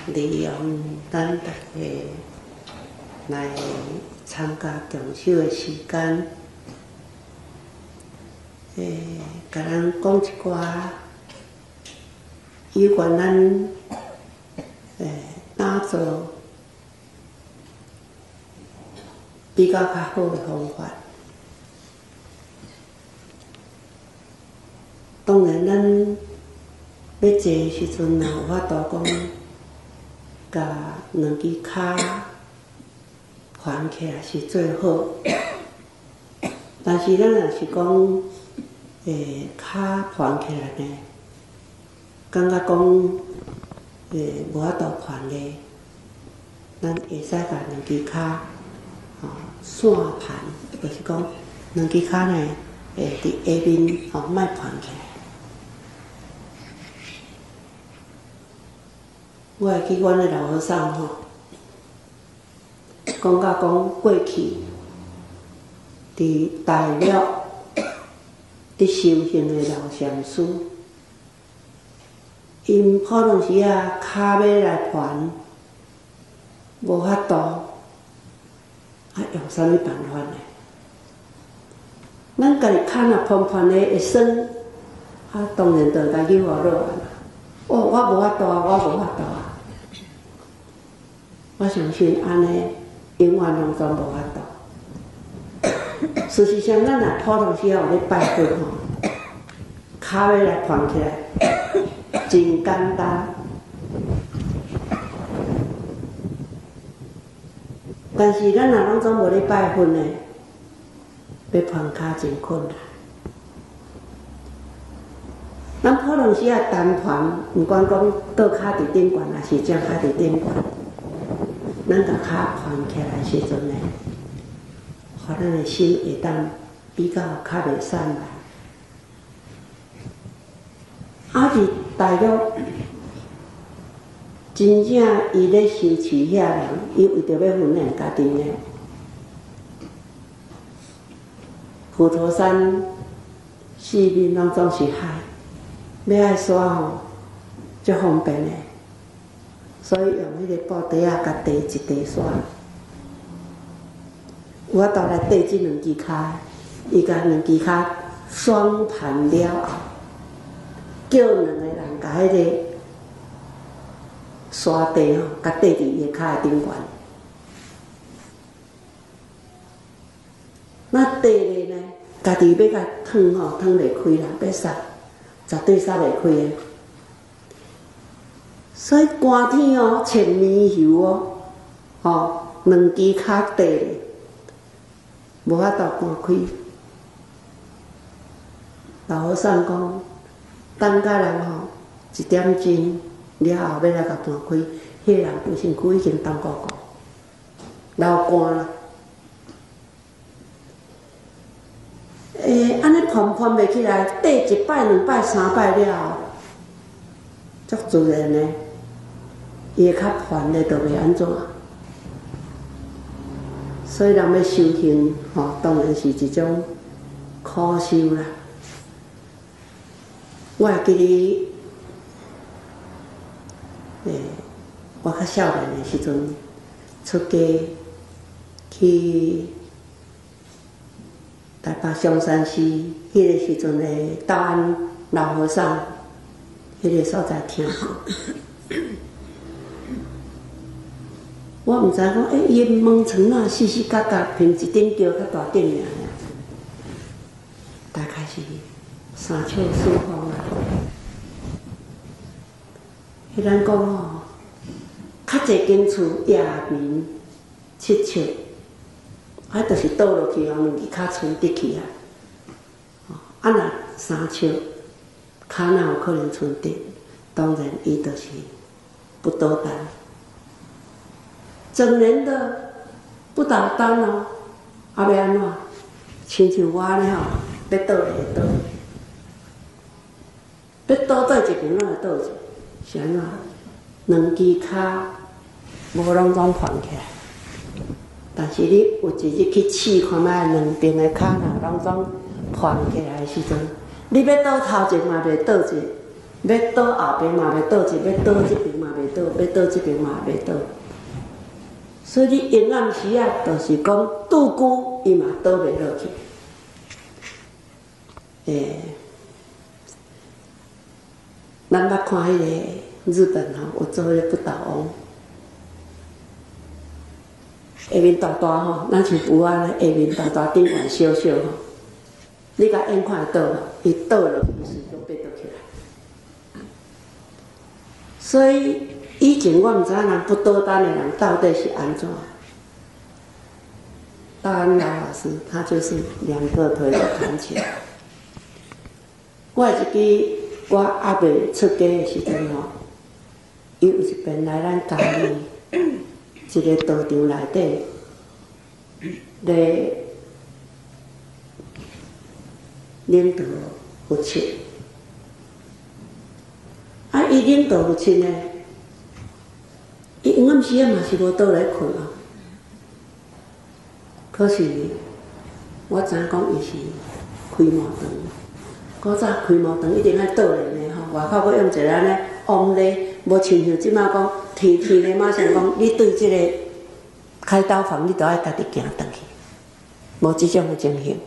利用咱大家来参加共修的时间，甲咱讲一寡有关咱打造比较较好的方法。当然，咱要坐的时阵，也有法度讲，甲两只脚盘起来是最好。但是咱若是讲，脚盘起来呢，感觉讲，无法度盘咧，咱会使甲两只脚，散盘，就是讲两只脚呢，伫下面莫盘起来。我会记阮的老和尚讲到讲过去伫大陆伫修行的老上师，因普通时啊脚要来盘，无法度，用啥物办法呢？咱家己脚若盘咧会酸，当然就家己活落来。我无法度啊，我无法度啊！我相信安尼永远拢总无法度。事实上，咱若普通时有咧拜佛脚要来盘起来，真简单。但是咱若拢总无咧拜佛呢，要盘脚真困难。咱普通时单盘，毋管讲倒脚伫顶悬，还是正脚伫顶悬，咱甲脚盘起来的时阵呢，互咱的心会当比较较袂散来。伫大陆，真正伊咧修持遐人，伊为着要训练家己呢，普陀山四面拢总是海。要爱刷足方便的，所以用迄个布袋甲袋一袋刷。有法度来缀即两只脚，伊甲两只脚双盘了后，叫两个人甲迄个刷袋甲缀伫伊个脚的顶悬。那缀咧呢，家己要甲烫烫袂开啦，要杀。绝对杀袂开的，所以寒天穿棉袖两只脚缀咧，无法度寒开。老和尚讲，等甲人1点钟了后，要来甲盘开，迄人规身躯已经冻鼓鼓，流汗啦。安尼盘袂起来，缀1摆、2摆、3摆了后，足自然的，伊会较烦的，就袂安怎。所以人要修行，当然是一种苦修啦。我会记得，我较少年的时阵，出家去台北上山寺，迄个时阵的道安老和尚，迄个所在听过。我毋知讲，伊的门窗啊，四四角角，凭一顶桥较大顶尔，大概是3尺4方啊。迄咱讲较侪间厝夜眠7尺。就是倒落去两只脚伸直去若3尺，脚哪有可能伸直？当然，伊就是不倒单，整年的不倒单哦。要安怎？亲像我安尼要倒就会倒，要倒倒一边，咱就倒一边，是安怎？两只脚无拢总盘起来。但是你有一日去试看卖，两边的脚若拢总盘起来的时阵，你要倒头前嘛袂倒一，要倒后边嘛袂倒一，要倒这边嘛袂倒，要倒这边嘛袂倒。所以你阴暗时啊，就是讲拄久伊嘛倒袂落去。咱捌看迄个日本吼，有做迄个不倒翁，下面大大吼，咱像浮啊，下面大大，顶悬小小吼。你甲眼看倒了，伊倒落去时就爬倒起来。所以以前我毋知影人不倒单的人到底是安怎。大安老老师他就是两个腿都弹起来。我会记我还未出家的时阵吼，伊有一遍来咱家里一个道场内底咧领导父亲，伊领导父亲呢，伊阴暗时啊嘛是无倒来困啊。可是我知影讲伊是开毛肠，古早开毛肠一定爱倒来呢吼，外口佫用一个安尼往咧，无亲像即摆讲天咧马上讲，你对即个开刀房你都爱家己行转去，无即种的情形。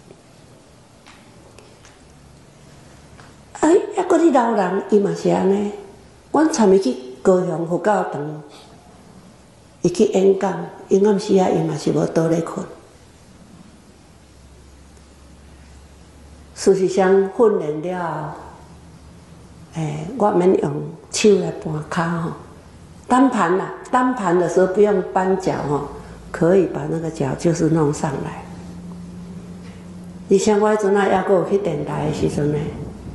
抑搁你老人伊嘛是安尼，阮参伊去高雄佛教堂，伊去演讲，阴暗时啊伊嘛是无倒咧困。事实上训练了后，我免用手来搬骹吼，单盘啦，单盘的时候不用扳脚吼，可以把那个脚就是弄上来。而且我迄阵啊，抑搁有去电台的时阵呢。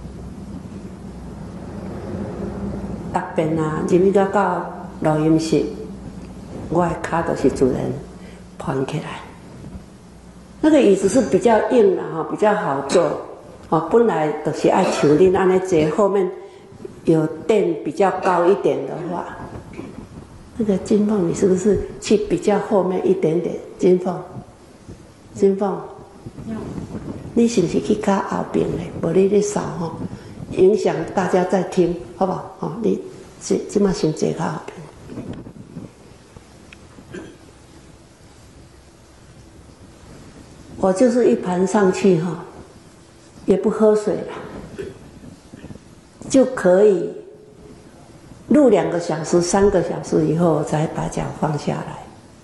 逐遍啊，入去到录音室，我的脚就是自然盘起来。那个椅子是比较硬的哈，比较好坐。本来就是爱像恁安尼坐，后面有垫比较高一点的话，那个金凤，你是不是去比较后面一点点？金凤，你是不是去较后边嘞？无你咧扫吼。影响大家在听，好不好？哦，你即马先坐较后边。我就是一盘上去哈，也不喝水了，就可以录2个小时、3个小时以后，我才把脚放下来。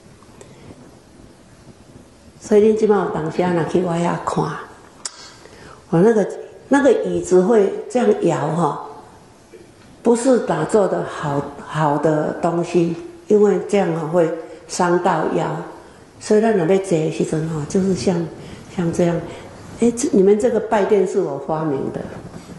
所以恁即马有当时啊，若去我遐看，我那个椅子会这样摇哈，不是打坐的好的东西，因为这样会伤到腰。所以咱若要坐的时阵哈，就是像这样。你们这个拜垫是我发明的。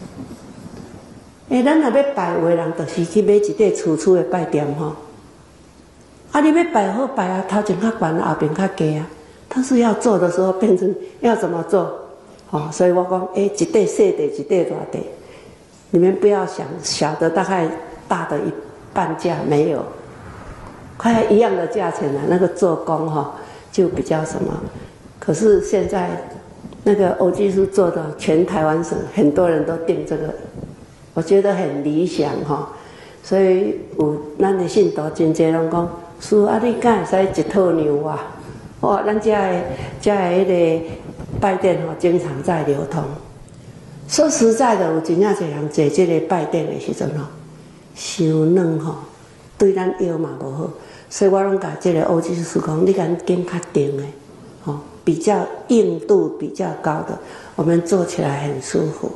咱若要拜有的人就是去买一块粗粗的拜垫哈。你要摆好摆啊，头前较悬，后边较低啊。但是要做的时候变成要怎么做？所以我讲，一块细的，一块大的，你们不要想小的大概大的一半价没有，快一样的价钱了。那个做工就比较什么，可是现在那个欧技师做的，全台湾省很多人都订这个，我觉得很理想所以有咱的信徒真侪拢讲，师啊，你敢会使一套牛啊？咱这的迄个拜垫经常在流通。说实在的，有真正侪人坐这个拜垫的时阵伤软对咱腰嘛无好。所以我拢甲这个欧技师讲，你敢拣较定的比较硬度比较高的，我们做起来很舒服。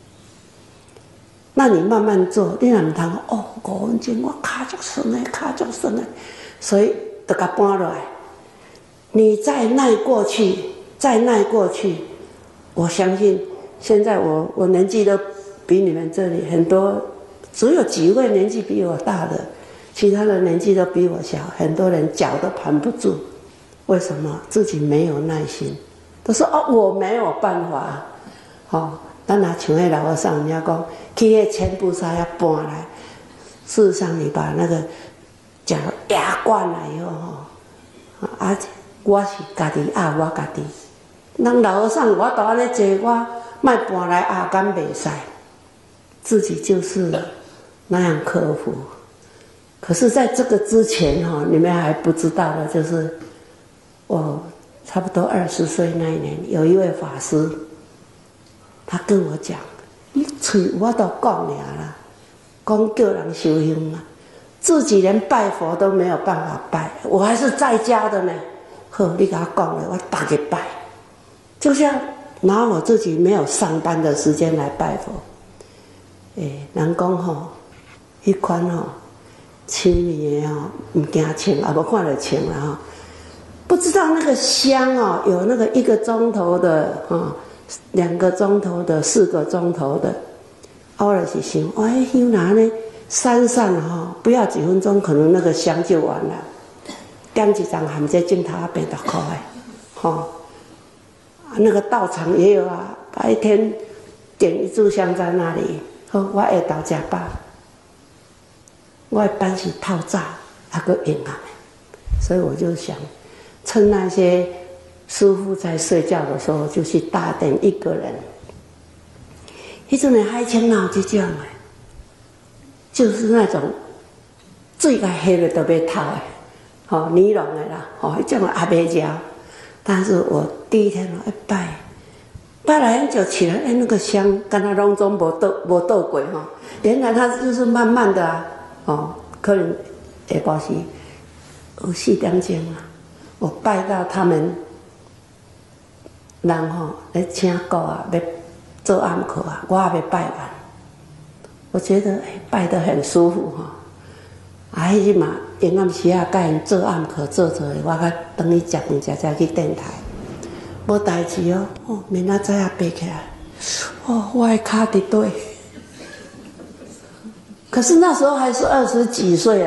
那你慢慢做，你若唔通5分钟我脚足酸的，所以就甲搬落来。你再耐过去，我相信现在我年纪都比你们这里很多，只有几位年纪比我大的，其他的年纪都比我小，很多人脚都盘不住。为什么？自己没有耐心，都说我没有办法。咱拿像那老和尚人家讲，去那千步沙要搬来，事实上你把那个脚压惯了以后我是家己我家己。人老和尚我都安尼坐，我莫搬来敢袂使，自己就是那样克服。 可是在这个之前你们还不知道的，就是我差不多20岁那一年，有一位法师，他跟我讲：“你嘴我都讲了啦，讲叫人修行嘛，自己连拜佛都没有办法拜，我还是在家的呢。呵，你给他讲了，我打给拜，就像拿我自己没有上班的时间来拜佛。人讲迄款清明的唔惊穿，也无看到穿啦不知道那个香有那个1个钟头的2个钟头的4个钟头的，我就是想，香拿呢散散不要几分钟，可能那个香就完了。点一张含在镜头80块那个道场也有啊，白天点1炷香在那里，我下昼吃饱，我的班是透早还佫用啊，所以我就想，趁那些师父在睡觉的时候，就去大殿1个人。迄阵的海青哪有这种的，就是那种水甲黑了都要透的，尼龙的啦，迄种阿伯胶。但是我第一天一拜了很久起来，那个香跟他拢总无倒过原来它就是慢慢的可能下晡时有4点钟我拜到他们人来请鼓要做暗课我还没拜完，我觉得拜得很舒服迄日嘛，阴暗时甲因做暗课做我较等于食饭才去电台，无代志明仔早爬起来，我的脚伫对。可是那时候还是20几岁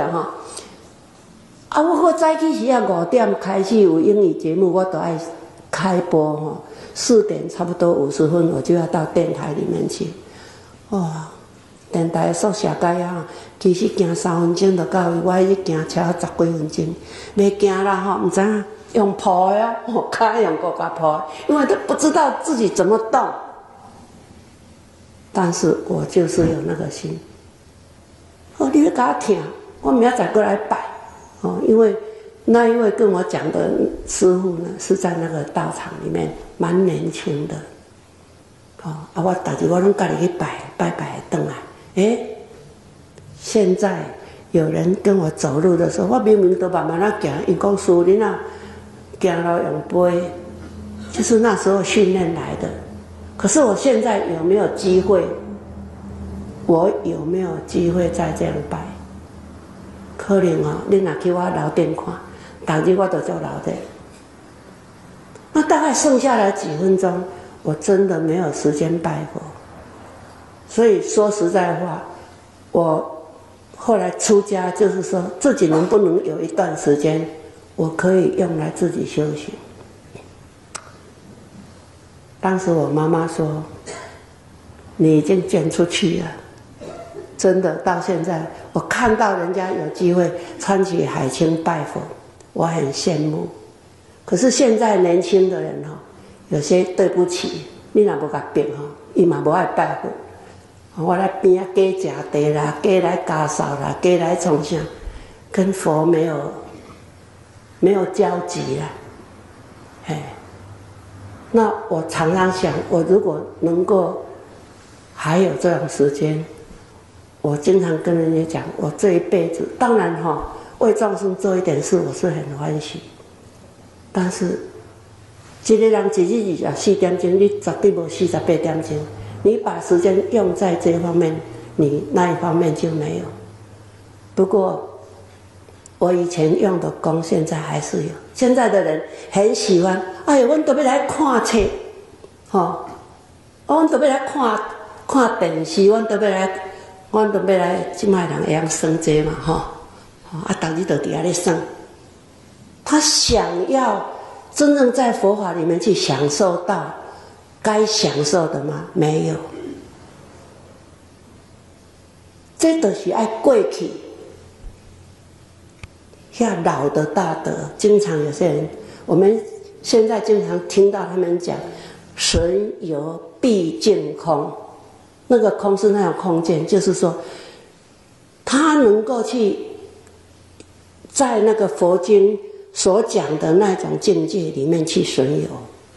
我早起时5点开始有英语节目，我都爱开播4点差不多50分，我就要到电台里面去。电台的宿舍街其实行3分钟就到，我迄日行车10几分钟，袂行啦唔知影用抱的脚用骨架抱，因为都不知道自己怎么动。但是我就是有那个心，你要给我听，我明仔载过来拜因为那一位跟我讲的师父呢，是在那个道场里面蛮年轻的我大家我拢家己去拜回来现在有人跟我走路的时候，我明明都慢慢行，因讲师父恁行路用背，就是那时候训练来的。可是我现在有没有机会？我有没有机会再这样拜？可能你若去我楼顶看，当日我都做楼顶。那大概剩下来几分钟，我真的没有时间拜佛。所以说实在话，我后来出家，就是说自己能不能有一段时间，我可以用来自己修行。当时我妈妈说：“你已经捐出去了。”真的，到现在我看到人家有机会穿起海青拜佛，我很羡慕。可是现在年轻的人有些对不起，你若无甲逼伊嘛无爱拜佛。我来边加吃茶啦，加来家扫啦，加来从啥，跟佛没有交集啦。那我常常想，我如果能够还有这种时间，我经常跟人家讲，我这一辈子，当然为众生做一点事，我是很欢喜。但是，一个人一日24点钟，你绝对无48点钟。你把时间用在这方面，你那一方面就没有。不过，我以前用的功，现在还是有。现在的人很喜欢，哎呀，我们都要来看册，我们都要来看电视，我们都要来，现在人会晓算这嘛，当日就伫遐咧算。他想要真正在佛法里面去享受到该享受的吗？没有。这就是要过去。像老的大德，经常有些人，我们现在经常听到他们讲“神游毕竟空”，那个空是那种空间，就是说，他能够去在那个佛经所讲的那种境界里面去巡游。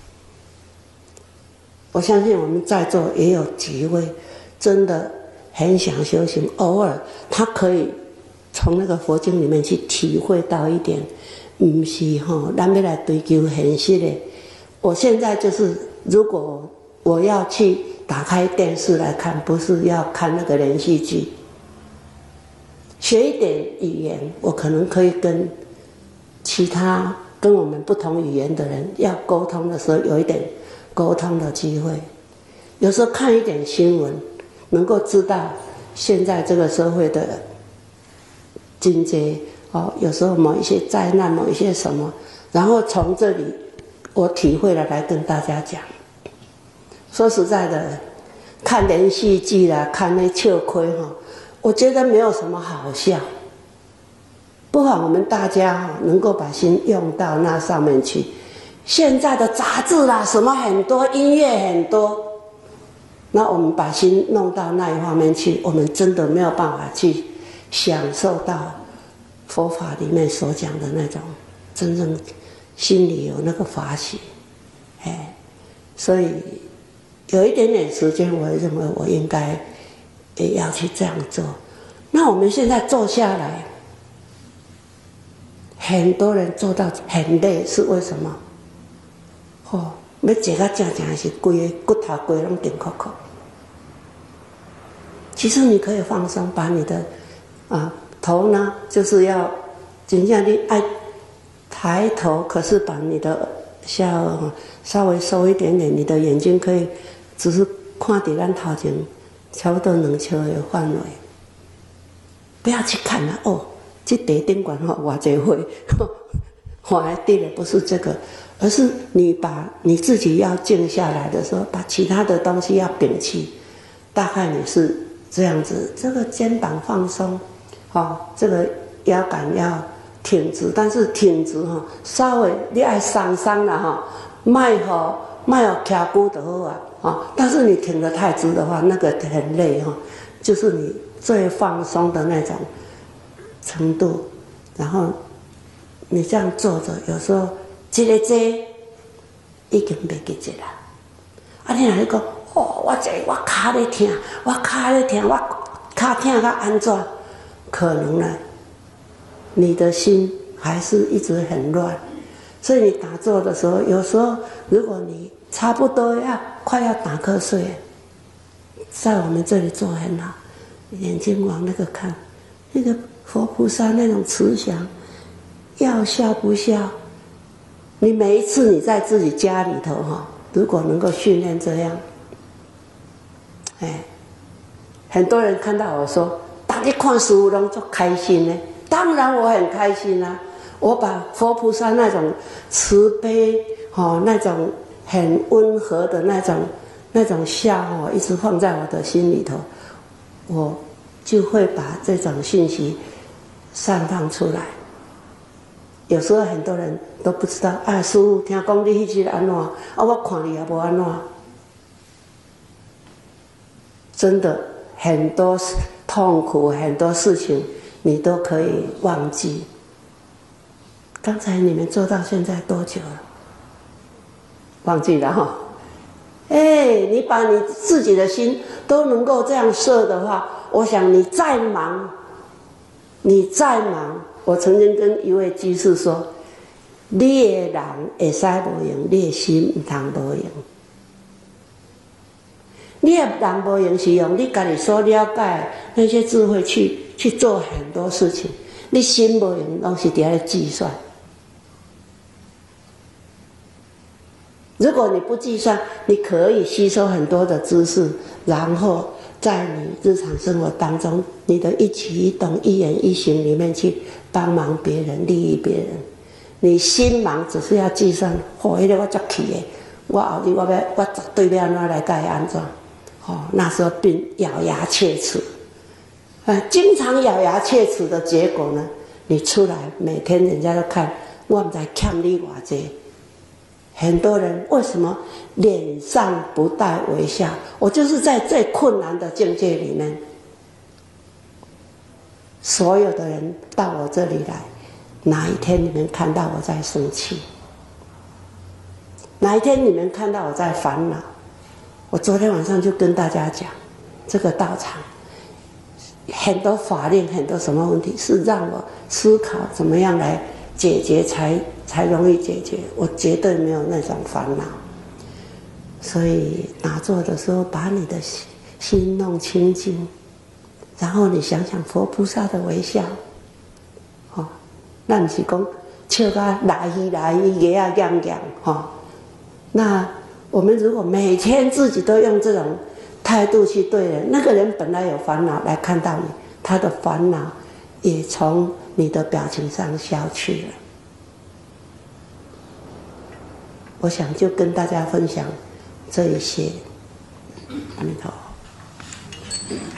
我相信我们在座也有几位真的很想修行，偶尔他可以从那个佛经里面去体会到一点，不是咱要来追求现实的。我现在就是，如果我要去打开电视来看，不是要看那个连续剧，学一点语言，我可能可以跟其他跟我们不同语言的人要沟通的时候，有一点沟通的机会。有时候看一点新闻，能够知道现在这个社会的经济有时候某一些灾难，某一些什么，然后从这里我体会了来跟大家讲。说实在的，看连续剧啦，看那笑亏我觉得没有什么好笑。不妨我们大家能够把心用到那上面去。现在的杂志啦，什么很多，音乐很多，那我们把心弄到那一方面去，我们真的没有办法去享受到佛法里面所讲的那种真正心里有那个法喜。所以有一点点时间，我认为我应该也要去这样做。那我们现在坐下来，很多人做到很累，是为什么？要坐到正正是规个骨头规拢紧扣扣。其实你可以放松，把你的头呢，就是要真正你爱抬头，可是把你的笑稍微收一点点，你的眼睛可以只是看在咱头前差不多2尺的范围，不要去看了这地顶管偌济会花来地的不是这个，而是你把你自己要静下来的时候，把其他的东西要摒弃。大概你是这样子，这个肩膀放松，这个腰杆要挺直，但是挺直稍微你爱松松啦卖有徛久就好但是你挺得太直的话，那个很累就是你最放松的那种程度。然后你这样坐着，有时候一个坐已经袂记一啦。你若讲我坐我脚在痛，我脚在痛，我脚痛到安怎？可能呢，你的心还是一直很乱。所以你打坐的时候，有时候如果你差不多快要打瞌睡，在我们这里坐很好，眼睛往那个看，那个佛菩萨那种慈祥，要笑不笑？你每一次你在自己家里头如果能够训练这样，很多人看到我说，大家看师父拢足开心呢。当然我很开心啊，我把佛菩萨那种慈悲那种很温和的那种笑一直放在我的心里头，我就会把这种信息散放出来。有时候很多人都不知道师父听讲你迄日安怎我看你也无安怎。真的很多痛苦，很多事情你都可以忘记。刚才你们做到现在多久了？忘记了你把你自己的心都能够这样设的话，我想你再忙，我曾经跟一位居士说，你的人会使无用，你的心不通无用。你的人无用是用你自己所了解那些智慧去做很多事情，你心无用，拢是在计算。如果你不计算，你可以吸收很多的知识，然后在你日常生活当中，你的一举一动、一言一行里面去帮忙别人、利益别人。你心忙，只是要计算，那个我足气的，我后日我绝对要安怎来甲伊安怎。那时候并咬牙切齿，经常咬牙切齿的结果呢，你出来每天人家都看，我不知欠你偌济。很多人为什么脸上不带微笑？我就是在最困难的境界里面，所有的人到我这里来， 哪一天你们看到我在生气？哪一天你们看到我在烦恼？我昨天晚上就跟大家讲，这个道场很多法令，很多什么问题是让我思考怎么样来解决才容易解决。我绝对没有那种烦恼。所以打坐的时候，把你的心弄清净，然后你想想佛菩萨的微笑，那不是讲笑到来去来去，牙啊痒痒，那我们如果每天自己都用这种态度去对人，那个人本来有烦恼来看到你，他的烦恼也从你的表情上消去了。我想就跟大家分享这一些，阿弥陀佛。